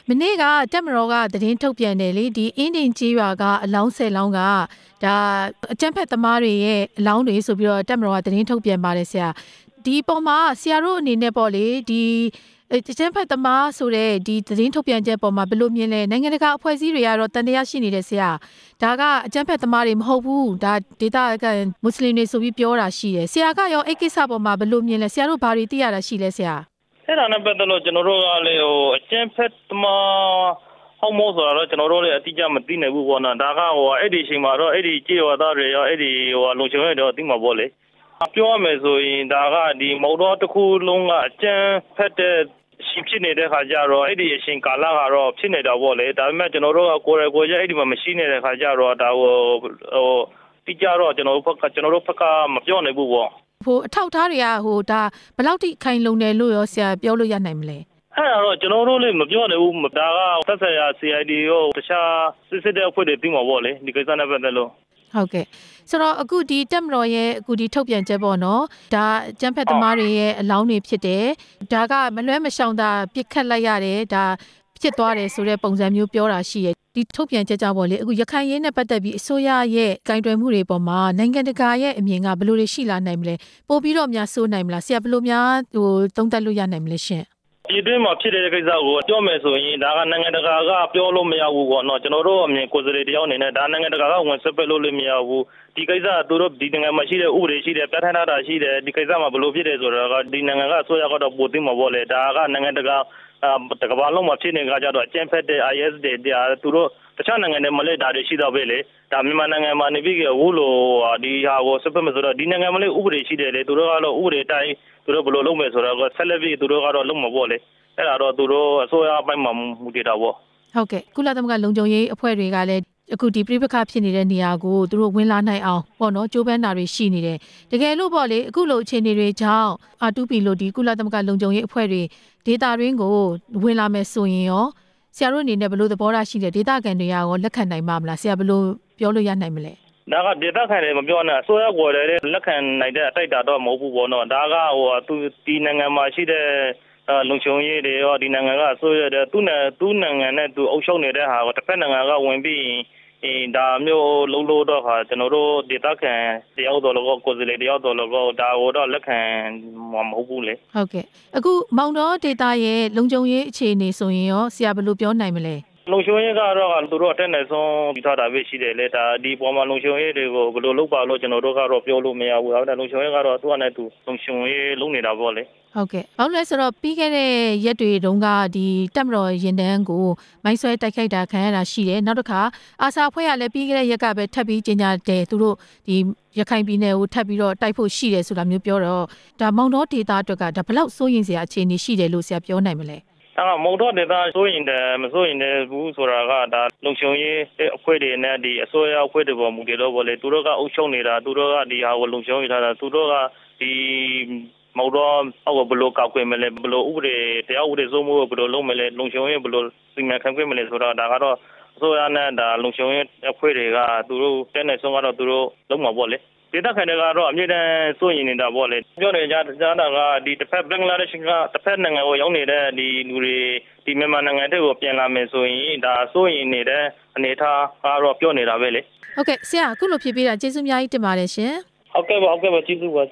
မနေ့ကတက်မတော်ကသတင်းထုတ်ပြန်တယ်လေဒီအင်းတင်ကြီးရွာကအလောင်း10လောင်းကဒါအကြမ်းဖက်သမားတွေရဲ့အလောင်းတွေဆိုပြီးတော့တက်မတော်ကသတင်းထုတ်ပြန်ပါတယ်ဆရာဒီပုံမှာဆရာတို့အနေနဲ့ပေါ့လေဒီအကြမ်းဖက်သမားဆိုတဲ့ဒီသတင်းထုတ်ပြန်ချက်ပေါ်မှာဘယ်လိုမြင်လဲနိုင်ငံတကာအဖွဲ့အစည်းတွေကတော့တန်တရားရှိနေတဲ့ဆရာဒါကအကြမ်းဖက်သမားတွေမဟုတ်ဘူးဒါဒေသကမွတ်စလင်တွေဆိုပြီးပြောတာရှိတယ်ဆရာကရောအဲ့ကိစ္စပေါ်မှာဘယ်လိုမြင်လဲဆရာတို့ဘာတွေသိရတာရှိလဲဆရာအဲ့ဒါနဲ့ပတ်သက်လို့ကျွန်တော်တို့ကလေအကျဉ်းဖက်သမားဟောက်မို့ဆိုတော့ကျွန်တော်တို့လည်းအတိအကျမသိနိုင်ဘူးပေါ့နော်ဒါကအဲ့ဒီအချိန်မှာတော့အဲ့ဒီကြေးရွာသားတွေရောအဲ့ဒီလုံခြုံရေးတော့သိမှာပေါ့လေပြောရမယ်ဆိုရင်ဒါကဒီမုံတော်တစ်ခုလုံးကအကျဉ်းဖက်တဲ့ရှင်ဖြစ်နေတဲ့ခါကျတော့အဲ့ဒီအချိန်ကာလကတော့ဖြစ်နေတာပေါ့လေဒါပေမဲ့ကျွန်တော်တို့ကကိုယ်ရယ်ကိုယ်ကျအဲ့ဒီမှာမရှိနေတဲ့ခါကျတော့ဒါတိကျတော့ကျွန်တော်တို့ဘက်ကမပြောနိုင်ဘူးပေါ့အထောက်ထားတွေကဒါဘယ်လောက်ထိခိုင်လုံတယ်လို့ရောဆရာပြောလို့ရနိုင်မလဲအဲ့ဒါတော့ကျွန်တော်တို့လည်းမပြောနိုင်ဘူးဒါကသက်ဆိုင်ရာ CID ရောတခြားစစ်တဲ့အဖွဲ့တွေပြီးမှာပေါ့လေဒီကိစ္စနဲ့ပတ်သက်လို့ဟုတ်ကဲ့ဆိုတော့အခုဒီတက်မတော်ရဲ့အခုဒီထုတ်ပြန်ချက်ပေါ့နော်ဒါကျန်းဖက်သမားတွေရဲ့အလောင်းတွေဖြစ်တယ်ဒါကမလွဲမရှောင်တာပြစ်ခတ်လိုက်ရတယ်ဒါဖြစ်သွားတယ်ဆိုတဲ့ပုံစံမျိုးပြောတာရှိတယ်ဒီထုတ်ပြန်ချက်ကြောင့်ပေါ့လေအခုရခိုင်ရေးနဲ့ပတ်သက်ပြီးအစိုးရရဲ့ကင်တွယ်မှုတွေပေါ်မှာနိုင်ငံတကာရဲ့အမြင်ကဘယ်လိုတွေရှိလာနိုင်မလဲပို့ပြီးတော့များစိုးနိုင်မလားဆရာဘယ်လိုများသုံးသပ်လို့ရနိုင်မလဲရှင်ဒီတွင်းမှာဖြစ်တဲ့ကိစ္စကိုပြောမယ်ဆိုရင်ဒါကနိုင်ငံတကာကပြောလို့မရဘူးပေါ့နော်ကျွန်တော်တို့အမြင်ကိုယ်စားလှယ်တယောက်အနေနဲ့ဒါနိုင်ငံတကာကဝင်ဆက်ပက်လို့လည်းမရဘူးဒီကိစ္စသူတို့ဒီနိုင်ငံမှာရှိတဲ့ဥပဒေရှိတယ်ပြဋ္ဌာန်းထားတာရှိတယ်ဒီကိစ္စမှာဘယ်လိုဖြစ်တယ်ဆိုတော့ဒီနိုင်ငံကအစိုးရကတော့ပိုသိမှာပေါ့လေဒါကနိုင်ငံတကာတကဘာလုံးမှာဖြစ်နေတဲ့ကြတော့အကျဉ်းဖက်တဲ့ IS တွေသူတို့တခြားနိုင်ငံတွေမှာလည်းဒါတွေရှိတော့ပဲလေဒါမြန်မာနိုင်ငံမှာနေပြီးအခုလိုဒီဟာကိုစပက်မဆိုတော့ဒီနိုင်ငံမှာလည်းဥပဒေရှိတယ်လေသူတို့ကတော့ဥပဒေတိုင်းသူတို့ဘယ်လိုလုပ်မယ်ဆိုတော့ဆက်လက်ပြီးသူတို့ကတော့လုပ်မှာပေါ့လေအဲ့ဒါတော့သူတို့အစိုးရအပိုင်းမှာမူတည်တာပေါ့ဟုတ်ကဲ့ကုလသမဂ္ဂလုံခြုံရေးအဖွဲ့တွေကလည်းအခုဒီပြိပခဖြစ်နေတဲ့နေရာကိုသူတို့ဝင်လာနိုင်အောင်ပေါ့နော်ကြိုးပမ်းတာတွေရှိနေတယ်တကယ်လို့ပေါ့လေအခုလိုအခြေအနေတွေကြောင့်R2P လို့ဒီကုလသမဂ္ဂလုံခြုံရေးအဖွဲ့တွေဒေတာရင်းကိုဝင်လာမယ်ဆိုရင်ရောဆရာတို့အနေနဲ့ဘယ်လိုသဘောထားရှိလဲဒေတာကန်တွေရောလက်ခံနိုင်မှာမလားဆရာဘယ်လိုပြောလို့ရနိုင်မလဲဒါကဒေတာခံတယ်မပြောနဲ့အစိုးရကိုလည်းလက်ခံနိုင်တဲ့အတိုက်တာတော့မဟုတ်ဘူးပေါ့နော်ဒါကသူဒီနိုင်ငံမှာရှိတဲ့လုံခြုံရေးတွေရောဒီနိုင်ငံကအစိုးရတဲ့သူ့နိုင်ငံနဲ့သူအုပ်ချုပ်နေတဲ့ဟာကိုတစ်ဖက်နိုင်ငံကဝင်ပြီးဒါမျိုးလုံးလို့တော့ဟာကျွန်တော်တို့ဒေတာခံတယောက်တော်လောကိုယ်စားလှယ်တယောက်တော်လောဒါကိုတော့လက်ခံမှာမဟုတ်ဘူးလေဟုတ်ကဲ့အခုမောင်တော်ဒေတာရဲ့လုံခြုံရေးအခြေအနေဆိုရင်ရောဆရာဘယ်လိုပြောနိုင်မလဲလုံခြုံရေးကတော့သူတို့အတက်နဲ့ဆုံးဒီထားတာပဲရှိတယ်လေဒါဒီပေါ်မှာလုံခြုံရေးတွေကိုဘယ်လိုလုပ်ပါလို့ကျွန်တော်တို့ကတော့ပြောလို့မရဘူးဟုတ်တယ်လုံခြုံရေးကတော့သူ့အနေနဲ့သူလုံခြုံရေးလုပ်နေတာပေါ့လေဟုတ်ကဲ့ဘာလို့လဲဆိုတော့ပြီးခဲ့တဲ့ရက်တွေတုန်းကဒီတက်မတော်ရင်တန်းကိုမိုင်းဆွဲတိုက်ခိုက်တာခံရတာရှိတယ်နောက်တစ်ခါအာဆာအဖွဲ့ကလည်းပြီးခဲ့တဲ့ရက်ကပဲထပ်ပြီးကြေညာတယ်သူတို့ဒီရခိုင်ပြည်နယ်ကိုထပ်ပြီးတော့တိုက်ဖို့ရှိတယ်ဆိုတာမျိုးပြောတော့ဒါမောင်တော်ဒေတာအတွက်ကဒါဘယ်လောက်စိုးရင်စရာအခြေအနေရှိတယ်လို့ဆရာပြောနိုင်မလဲမုံတော့ဒေတာစိုးရင်တယ်မစိုးရင်တယ်ဘူးဆိုတာကဒါလုံခြုံရေးအဖွဲ့တွေနဲ့ဒီအစိုးရအဖွဲ့တွေပေါ်မူတည်တော့ဗောလေသူတို့ကအုပ်ချုပ်နေတာသူတို့ကဒီဟာကိုလုံခြုံရေးထားတာသူတို့ကဒီမုံတော့ဘယ်လိုကောက်ွယ်မလဲဘယ်လိုဥပဒေတရားဥပဒေစိုးမိုးဘယ်လိုလုပ်မလဲလုံခြုံရေးဘယ်လိုစီမံခန့်ခွဲမလဲဆိုတော့ဒါကတော့အစိုးရနဲ့ဒါလုံခြုံရေးအဖွဲ့တွေကသူတို့တဲ့နေဆုံးကတော့သူတို့လုပ်မှာဗောလေဒေတာခံတွေကတော့အမြဲတမ်းစိုးရင်နေတာပေါ့လေပြောနေကြတာကဒီတစ်ဖက်ဘင်္ဂလားဒေ့ရှ်ကတစ်ဖက်နိုင်ငံကိုရောက်နေတဲ့ဒီလူတွေဒီမြန်မာနိုင်ငံတွေကိုပြန်လာမယ်ဆိုရင်ဒါစိုးရင်နေတဲ့အနေအထားကတော့ပြောနေတာပဲလေဟုတ်ကဲ့ဆရာအခုလိုဖြေပေးတာကျေးဇူးအများကြီးတင်ပါတယ်ရှင်ဟုတ်ကဲ့ပါကျေးဇူးပါ